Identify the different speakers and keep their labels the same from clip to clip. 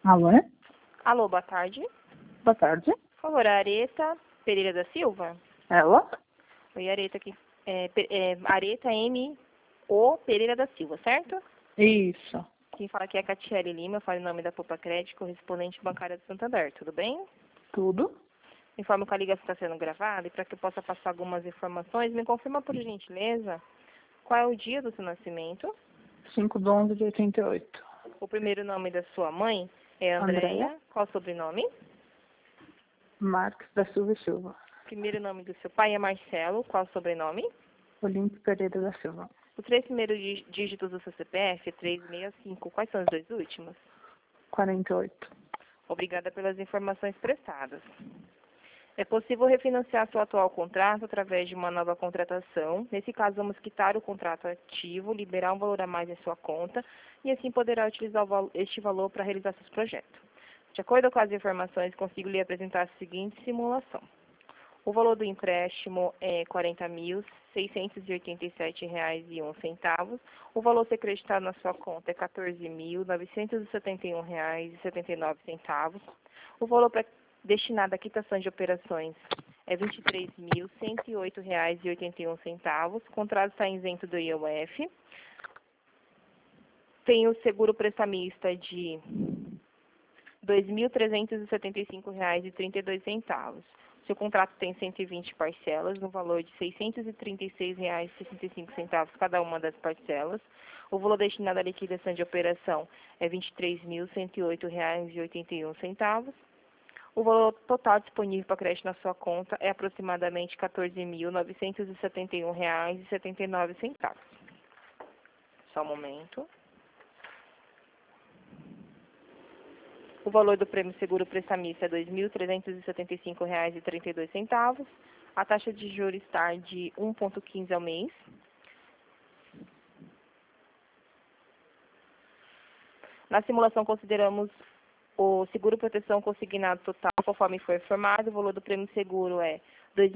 Speaker 1: Alô?
Speaker 2: Alô, boa tarde.
Speaker 1: Boa tarde.
Speaker 2: Por favor, a Areta Pereira da Silva.
Speaker 1: Ela?
Speaker 2: Oi, Areta aqui. Areta M.O. Pereira da Silva, certo?
Speaker 1: Isso.
Speaker 2: Quem fala aqui é a Catiele Lima, eu falo em nome da Poupa Crédito, correspondente bancária do Santander, tudo bem?
Speaker 1: Tudo?
Speaker 2: Informo que a ligação está sendo gravada e para que eu possa passar algumas informações, me confirma por gentileza qual é o dia do seu nascimento.
Speaker 1: 5/11/88.
Speaker 2: O primeiro nome da sua mãe é
Speaker 1: Andréia.
Speaker 2: Andréia. Qual é o sobrenome?
Speaker 1: Marques da Silva e Silva.
Speaker 2: Primeiro nome do seu pai é Marcelo. Qual é o sobrenome?
Speaker 1: Olímpio Pereira da Silva.
Speaker 2: Os 3 primeiros dígitos do seu CPF é 365. Quais são os 2 últimos?
Speaker 1: 48.
Speaker 2: Obrigada pelas informações prestadas. É possível refinanciar seu atual contrato através de uma nova contratação. Nesse caso, vamos quitar o contrato ativo, liberar um valor a mais em sua conta e assim poderá utilizar este valor para realizar seus projetos. De acordo com as informações, consigo lhe apresentar a seguinte simulação. O valor do empréstimo é R$ 40.687,01. O valor a ser creditado na sua conta é R$ 14.971,79. O valor destinado à quitação de operações é R$ 23.108,81. O contrato está isento do IOF. Tem o seguro prestamista de R$ 2.375,32. Seu contrato tem 120 parcelas, no valor de R$ 636,65 cada uma das parcelas. O valor destinado à liquidação de operação é R$ 23.108,81. O valor total disponível para crédito na sua conta é aproximadamente R$ 14.971,79. Só um momento. O valor do prêmio seguro prestamista é R$ 2.375,32. A taxa de juros está de 1,15 ao mês. Na simulação, consideramos o seguro proteção consignado total, conforme foi informado. O valor do prêmio seguro é R$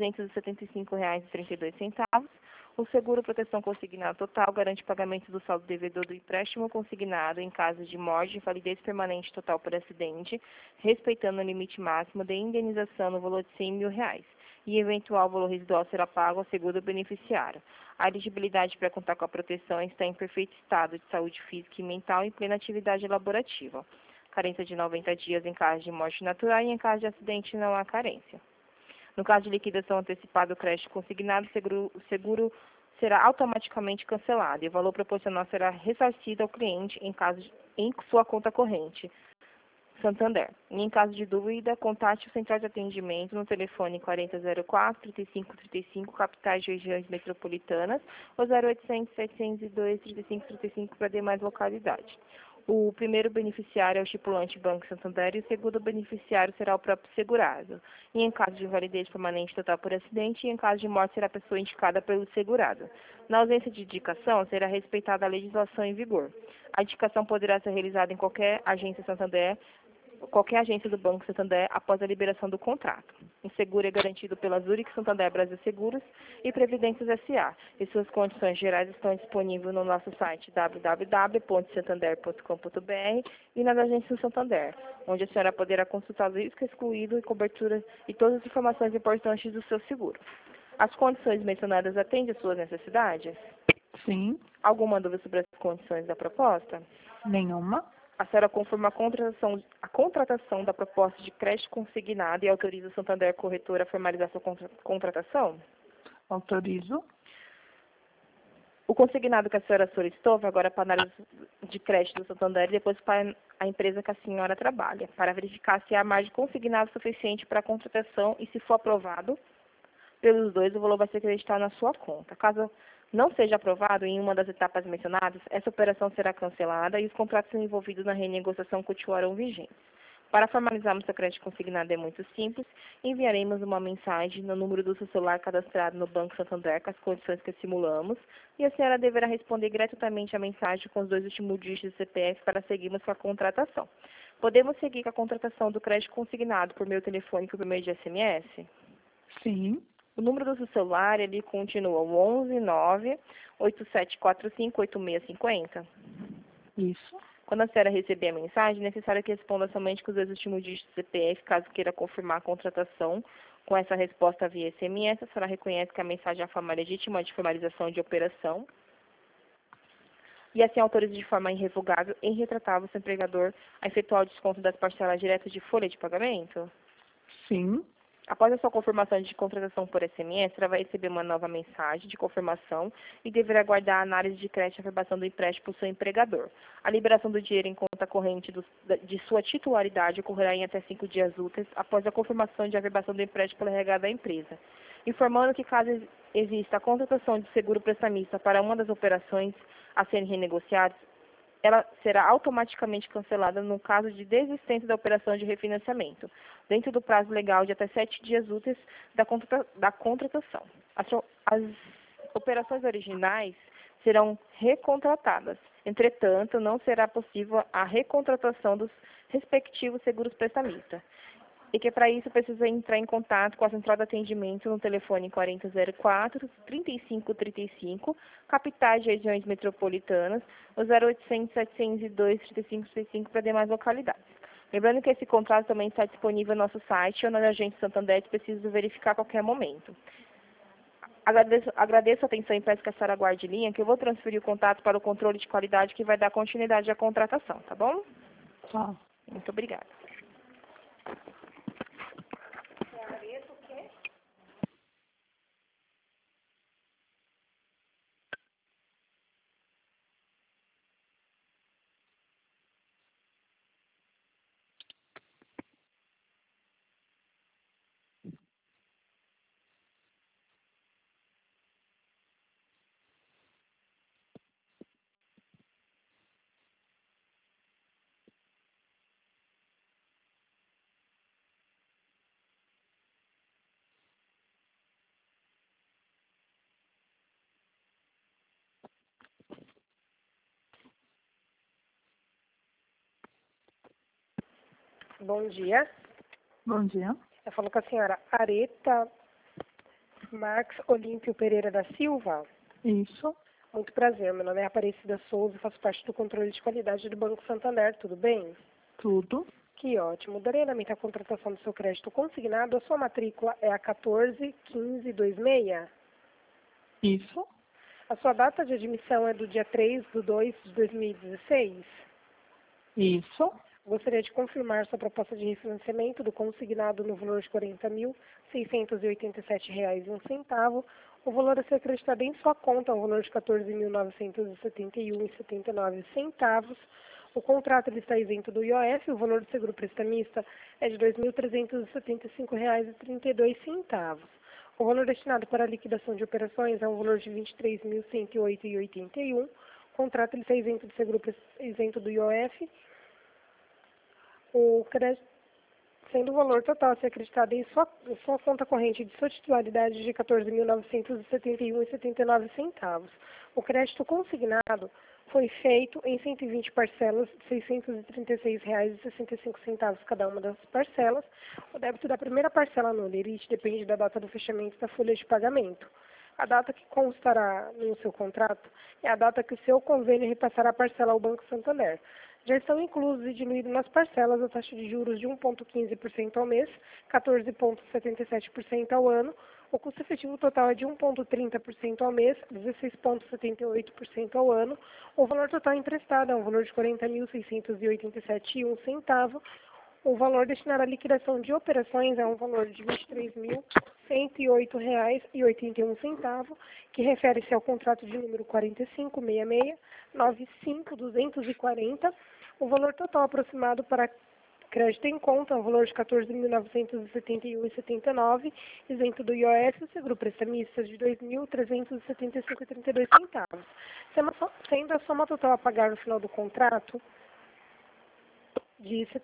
Speaker 2: 2.375,32. O seguro proteção consignado total garante o pagamento do saldo devedor do empréstimo consignado em caso de morte, invalidez permanente total por acidente, respeitando o limite máximo de indenização no valor de R$ 100 mil. E eventual valor residual será pago ao seguro beneficiário. A elegibilidade para contar com a proteção está em perfeito estado de saúde física e mental e em plena atividade laborativa. Carência de 90 dias em caso de morte natural e em caso de acidente não há carência. No caso de liquidação antecipada do crédito consignado, o seguro será automaticamente cancelado e o valor proporcional será ressarcido ao cliente em sua conta corrente, Santander. E em caso de dúvida, contate o Central de Atendimento no telefone 4004-3535, capitais de regiões metropolitanas, ou 0800-702-3535 para demais localidades. O primeiro beneficiário é o estipulante Banco Santander e o segundo beneficiário será o próprio segurado. E em caso de invalidez permanente total por acidente, e em caso de morte será a pessoa indicada pelo segurado. Na ausência de indicação, será respeitada a legislação em vigor. A indicação poderá ser realizada em qualquer agência do Banco Santander após a liberação do contrato. O seguro é garantido pela Zurich Santander Brasil Seguros e Previdências S.A. E suas condições gerais estão disponíveis no nosso site www.santander.com.br e nas agências do Santander, onde a senhora poderá consultar o risco excluído e cobertura e todas as informações importantes do seu seguro. As condições mencionadas atendem às suas necessidades?
Speaker 1: Sim.
Speaker 2: Alguma dúvida sobre as condições da proposta?
Speaker 1: Nenhuma.
Speaker 2: A senhora confirma a contratação da proposta de crédito consignado e autoriza o Santander Corretora a formalizar sua contratação?
Speaker 1: Autorizo.
Speaker 2: O consignado que a senhora solicitou vai agora para a análise de crédito do Santander e depois para a empresa que a senhora trabalha, para verificar se há margem consignada suficiente para a contratação e, se for aprovado pelos dois, o valor vai ser acreditado na sua conta. Caso não seja aprovado em uma das etapas mencionadas, essa operação será cancelada e os contratos envolvidos na renegociação continuarão vigentes. Para formalizarmos seu crédito consignado é muito simples, enviaremos uma mensagem no número do seu celular cadastrado no Banco Santander com as condições que simulamos e a senhora deverá responder gratuitamente a mensagem com os 2 últimos dígitos do CPF para seguirmos com a contratação. Podemos seguir com a contratação do crédito consignado por meio telefônico e por meio de SMS?
Speaker 1: Sim.
Speaker 2: O número do seu celular, ele continua o 11 9 8745 8650.
Speaker 1: Isso.
Speaker 2: Quando a senhora receber a mensagem, é necessário que responda somente com os dois últimos dígitos do CPF, caso queira confirmar a contratação. Com essa resposta via SMS, a senhora reconhece que a mensagem é a forma legítima de formalização de operação e assim autoriza de forma irrevogável e irretratável o seu empregador a efetuar o desconto das parcelas diretas de folha de pagamento?
Speaker 1: Sim.
Speaker 2: Após a sua confirmação de contratação por SMS, ela vai receber uma nova mensagem de confirmação e deverá aguardar a análise de crédito e averbação do empréstimo por seu empregador. A liberação do dinheiro em conta corrente de sua titularidade ocorrerá em até 5 dias úteis após a confirmação de averbação do empréstimo pela RH da empresa. Informando que, caso exista a contratação de seguro prestamista para uma das operações a serem renegociadas, ela será automaticamente cancelada no caso de desistência da operação de refinanciamento, dentro do prazo legal de até 7 dias úteis da contratação. As operações originais serão recontratadas. Entretanto, não será possível a recontratação dos respectivos seguros prestamistas. E que para isso precisa entrar em contato com a central de atendimento no telefone 4004-3535, capitais de regiões metropolitanas, o 0800-702-3535 para demais localidades. Lembrando que esse contrato também está disponível no nosso site ou na Agência Santander, se preciso verificar a qualquer momento. Agradeço a atenção e peço que a senhora aguarde linha, que eu vou transferir o contato para o controle de qualidade que vai dar continuidade à contratação, tá bom?
Speaker 1: Tá.
Speaker 2: Muito obrigada.
Speaker 3: Bom dia.
Speaker 1: Bom dia.
Speaker 3: Eu falo com a senhora Areta Marques Olímpio Pereira da Silva.
Speaker 1: Isso.
Speaker 3: Muito prazer, meu nome é Aparecida Souza, faço parte do controle de qualidade do Banco Santander, tudo bem?
Speaker 1: Tudo.
Speaker 3: Que ótimo. Darei andamento à contratação do seu crédito consignado. A sua matrícula é a 141526.
Speaker 1: Isso.
Speaker 3: A sua data de admissão é do dia 3/2/2016.
Speaker 1: Isso.
Speaker 3: Gostaria de confirmar sua proposta de refinanciamento do consignado no valor de R$ 40.687,01. O valor a ser acreditado em sua conta é um valor de R$ 14.971,79. O contrato ele está isento do IOF, o valor do seguro prestamista é de R$ 2.375,32. O valor destinado para a liquidação de operações é um valor de R$ 23.108,81. O contrato ele está isento do seguro isento do IOF. O crédito, sendo o valor total a ser acreditado em sua conta corrente de sua titularidade de R$ 14.971,79. O crédito consignado foi feito em 120 parcelas de R$ 636,65 cada uma das parcelas. O débito da primeira parcela no lerite depende da data do fechamento da folha de pagamento. A data que constará no seu contrato é a data que o seu convênio repassará a parcela ao Banco Santander. Já estão inclusos e diluídos nas parcelas a taxa de juros de 1,15% ao mês, 14,77% ao ano. O custo efetivo total é de 1,30% ao mês, 16,78% ao ano. O valor total emprestado é um valor de R$ 40.687,01. O valor destinado à liquidação de operações é um valor de R$ 23.108,81, que refere-se ao contrato de número 4566-95240. O valor total aproximado para crédito em conta é um valor de R$ 14.971,79, isento do IOF e o seguro prestamista de R$ 2.375,32. Sendo a soma total a pagar no final do contrato de R$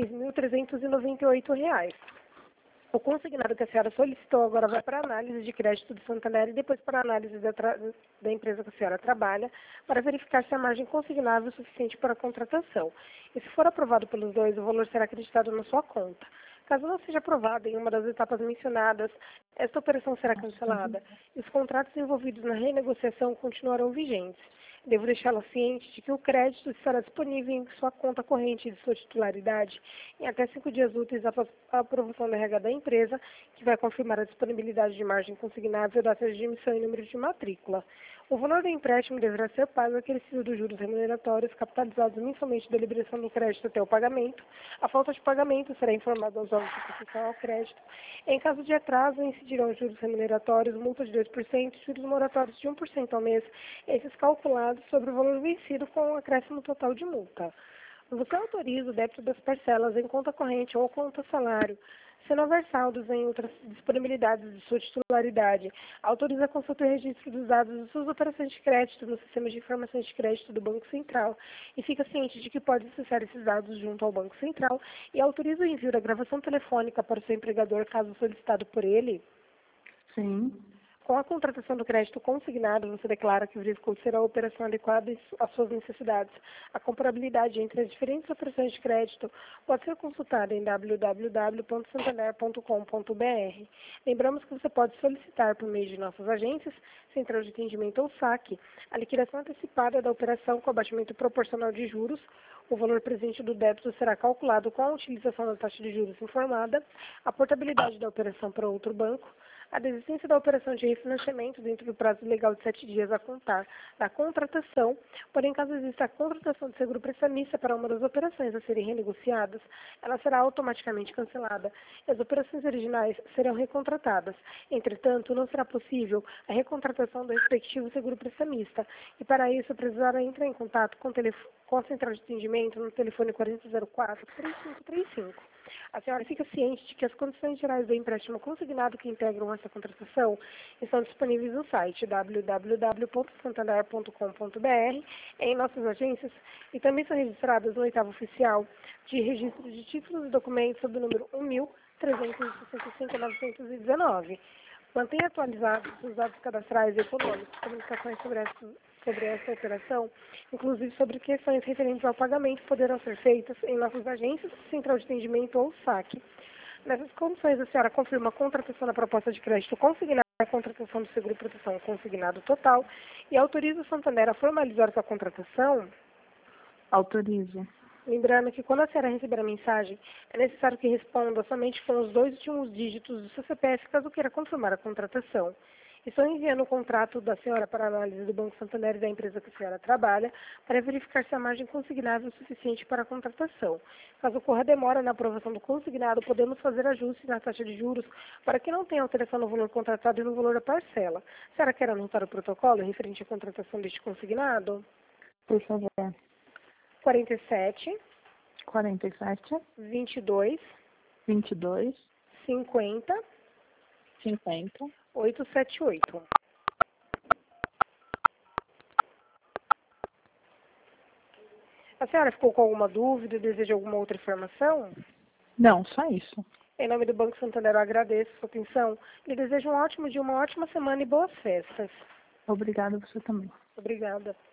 Speaker 3: 76.398. O consignado que a senhora solicitou agora vai para a análise de crédito do Santander e depois para a análise da empresa que a senhora trabalha, para verificar se a margem consignável é suficiente para a contratação. E se for aprovado pelos dois, o valor será acreditado na sua conta. Caso não seja aprovada em uma das etapas mencionadas, esta operação será cancelada e os contratos envolvidos na renegociação continuarão vigentes. Devo deixá-la ciente de que o crédito estará disponível em sua conta corrente de sua titularidade em até 5 dias úteis após a aprovação do RH da empresa, que vai confirmar a disponibilidade de margem consignável, data de emissão e número de matrícula. O valor do empréstimo deverá ser pago acrescido dos juros remuneratórios capitalizados mensalmente da liberação do crédito até o pagamento. A falta de pagamento será informada aos órgãos de concessão ao crédito. Em caso de atraso, incidirão juros remuneratórios, multa de 2%, juros moratórios de 1% ao mês, esses calculados sobre o valor vencido com o acréscimo total de multa. Você autoriza o débito das parcelas em conta corrente ou conta salário, se não houver saldos em outras disponibilidades de sua titularidade. Autoriza a consulta e registro dos dados de suas operações de crédito no sistema de informações de crédito do Banco Central e fica ciente de que pode acessar esses dados junto ao Banco Central e autoriza o envio da gravação telefônica para o seu empregador caso solicitado por ele.
Speaker 1: Sim.
Speaker 3: Com a contratação do crédito consignado, você declara que verificou ser a operação adequada às suas necessidades. A comparabilidade entre as diferentes operações de crédito pode ser consultada em www.santander.com.br. Lembramos que você pode solicitar, por meio de nossas agências, Central de Atendimento ou SAC, a liquidação antecipada da operação com abatimento proporcional de juros. O valor presente do débito será calculado com a utilização da taxa de juros informada, a portabilidade da operação para outro banco, a desistência da operação de refinanciamento dentro do prazo legal de 7 dias a contar da contratação, porém, caso exista a contratação de seguro prestamista para uma das operações a serem renegociadas, ela será automaticamente cancelada e as operações originais serão recontratadas. Entretanto, não será possível a recontratação do respectivo seguro prestamista e, para isso, precisará entrar em contato com a Central de Atendimento no telefone 4004-3535. A senhora fica ciente de que as condições gerais do empréstimo consignado que integram essa contratação estão disponíveis no site www.santander.com.br, em nossas agências, e também são registradas no 8º oficial de registro de títulos e documentos sob o número 1.365.919. Mantenha atualizados os dados cadastrais e econômicos, comunicações sobre essa operação, inclusive sobre questões referentes ao pagamento, poderão ser feitas em nossas agências, Central de Atendimento ou SAC. Nessas condições, a senhora confirma a contratação da proposta de crédito consignada, a contratação do seguro proteção consignado total e autoriza o Santander a formalizar sua contratação?
Speaker 1: Autorizo.
Speaker 3: Lembrando que quando a senhora receber a mensagem, é necessário que responda somente com os 2 últimos dígitos do seu CPF, caso queira confirmar a contratação. Estou enviando o contrato da senhora para análise do Banco Santander e da empresa que a senhora trabalha, para verificar se a margem consignável é suficiente para a contratação. Caso ocorra demora na aprovação do consignado, podemos fazer ajustes na taxa de juros para que não tenha alteração no valor contratado e no valor da parcela. A senhora quer anotar o protocolo referente à contratação deste consignado?
Speaker 1: Por favor.
Speaker 3: 47
Speaker 1: 47,
Speaker 3: 22
Speaker 1: 22,
Speaker 3: 50
Speaker 1: 50.
Speaker 3: 878. A senhora ficou com alguma dúvida, deseja alguma outra informação?
Speaker 1: Não, só isso.
Speaker 3: Em nome do Banco Santander, eu agradeço a sua atenção e desejo um ótimo dia, uma ótima semana e boas festas.
Speaker 1: Obrigada, você também.
Speaker 3: Obrigada.